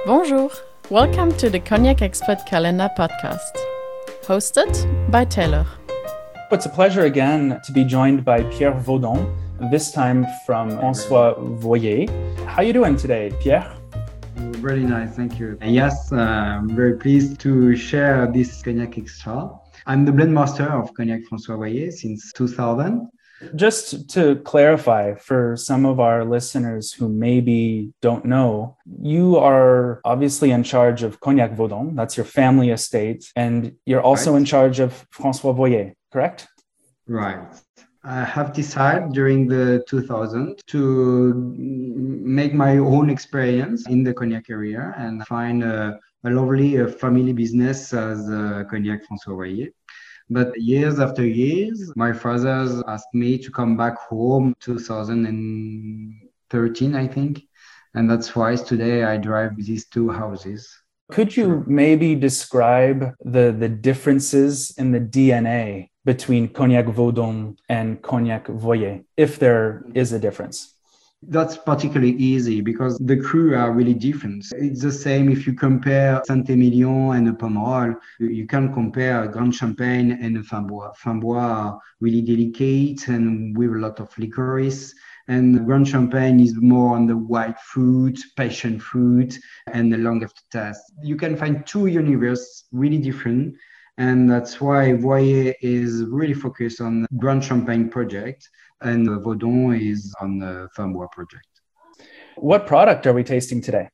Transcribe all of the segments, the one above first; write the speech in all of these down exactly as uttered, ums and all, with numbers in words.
Bonjour, welcome to the Cognac Expert Calendar podcast, hosted by Taylor. It's a pleasure again to be joined by Pierre Vaudon, this time from François Voyer. How are you doing today, Pierre? Really nice, thank you. Yes, uh, I'm very pleased to share this Cognac Extra. I'm the blend master of Cognac François Voyer since two thousand. Just to clarify for some of our listeners who maybe don't know, you are obviously in charge of Cognac Vaudon, that's your family estate, and you're also right. in charge of François Voyer, correct? Right. I have decided during the two thousand to make my own experience in the Cognac area and find a, a lovely uh, family business as uh, Cognac François Voyer. But years after years, my father asked me to come back home two thousand thirteen, I think. And that's why today I drive these two houses. Could you maybe describe the, the differences in the D N A between Cognac Vaudon and Cognac Voyer, if there is a difference? That's particularly easy because the crew are really different. It's the same if you compare Saint-Emilion and a Pomerol. You can compare Grand Champagne and a Framboise. Framboise are really delicate and with a lot of licorice. And Grand Champagne is more on the white fruit, passion fruit, and the long aftertaste. You can find two universes really different. And that's why Voyer is really focused on the Grand Champagne project and Vaudon is on the Framboise project. What product are we tasting today?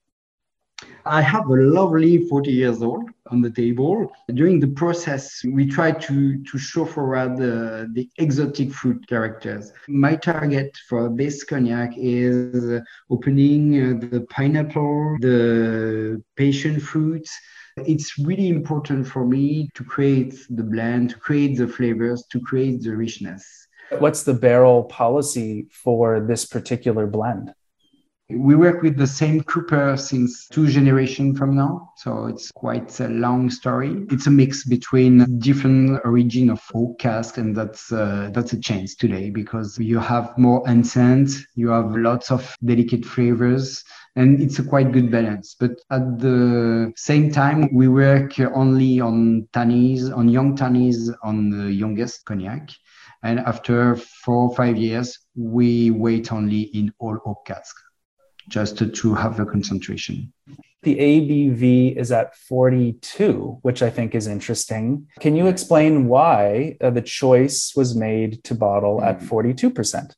I have a lovely forty years old on the table. During the process, we try to, to show forward the, the exotic fruit characters. My target for this cognac is opening the pineapple, the passion fruit. It's really important for me to create the blend, to create the flavors, to create the richness. What's the barrel policy for this particular blend? We work with the same cooper since two generations from now. So it's quite a long story. It's a mix between different origin of oak cask, and that's uh, that's a change today because you have more accent, you have lots of delicate flavors, and it's a quite good balance. But at the same time, we work only on tannies, on young tannies, on the youngest cognac. And after four or five years, we wait only in all oak cask, just to, to have the concentration. The A B V is at forty-two, which I think is interesting. Can you explain why uh, the choice was made to bottle at forty-two percent?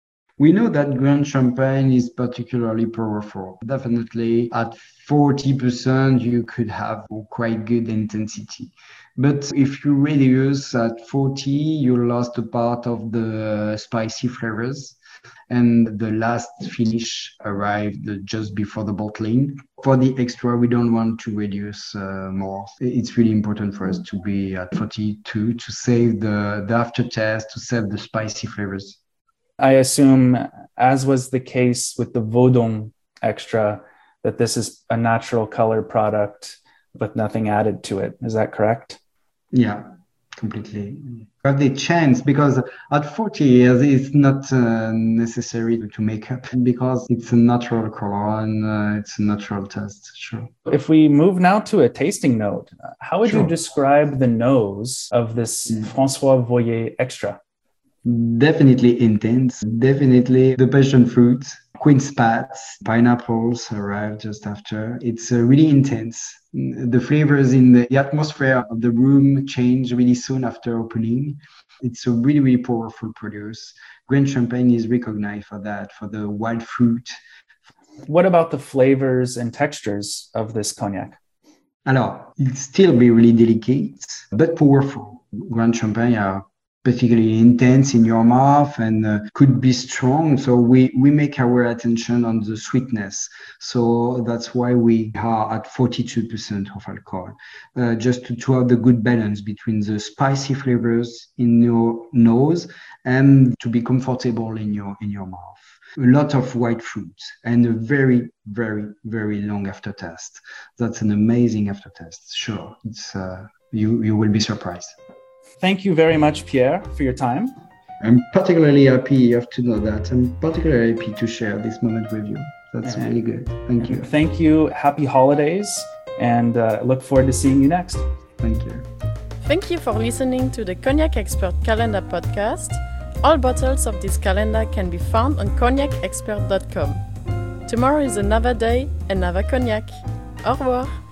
We know that Grand Champagne is particularly powerful. Definitely at forty percent, you could have quite good intensity. But if you reduce at forty, you lost a part of the spicy flavors. And the last finish arrived just before the bottling. For the extra, we don't want to reduce uh, more. It's really important for us to be at forty-two to save the, the aftertaste, to save the spicy flavors. I assume, as was the case with the Vaudon Extra, that this is a natural color product with nothing added to it. Is that correct? Yeah, completely. But the chance, because at forty years, it's not uh, necessary to make up because it's a natural color and uh, it's a natural taste, sure. If we move now to a tasting note, how would sure. you describe the nose of this mm. François Voyer Extra? Definitely intense, definitely the passion fruit, queen spats, pineapples arrive just after. It's uh, really intense. The flavors in the, the atmosphere of the room change really soon after opening. It's a really, really powerful produce. Grand Champagne is recognized for that, for the wild fruit. What about the flavors and textures of this cognac? Alors, it'll still be really delicate, but powerful. Grand Champagne are particularly intense in your mouth and uh, could be strong. So we, we make our attention on the sweetness. So that's why we are at forty-two percent of alcohol, uh, just to, to have the good balance between the spicy flavors in your nose and to be comfortable in your, in your mouth. A lot of white fruit and a very, very, very long aftertaste. That's an amazing aftertaste. Sure, it's uh, you, you will be surprised. Thank you very much, Pierre, for your time. I'm particularly happy, you have to know that. I'm particularly happy to share this moment with you. That's Yeah. really good. Thank you. Thank you. Happy holidays, and uh, look forward to seeing you next. Thank you. Thank you for listening to the Cognac Expert Calendar podcast. All bottles of this calendar can be found on cognac expert dot com. Tomorrow is another day, another cognac. Au revoir.